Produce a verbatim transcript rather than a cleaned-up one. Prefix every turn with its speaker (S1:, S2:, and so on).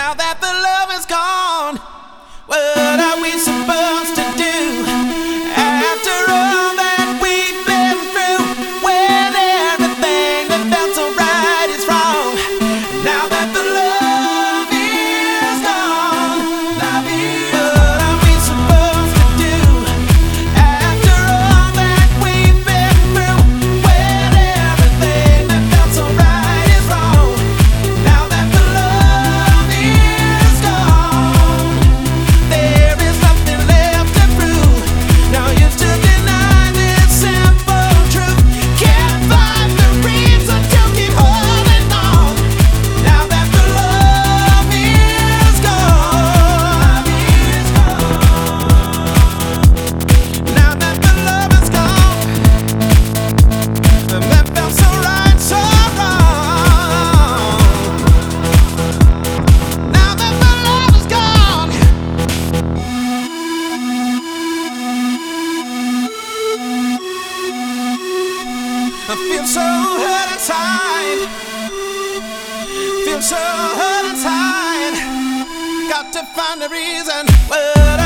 S1: Now that the love is gone, what are we supposed to do? After all that we've been through, when everything that felt so right is wrong. Now that the love is gone, what are we supposed to do? After all that we've been through, when everything that felt so right is wrong. Now that the love is gone, there is nothing left to prove. Now used to deny this simple truth. Can't find the reason to keep holding on. Now that the love is gone, now that the love is gone, and that felt so right, so wrong. Now that the love is gone, I feel so hurt inside. Feel so hurt inside. Got to find a reason. What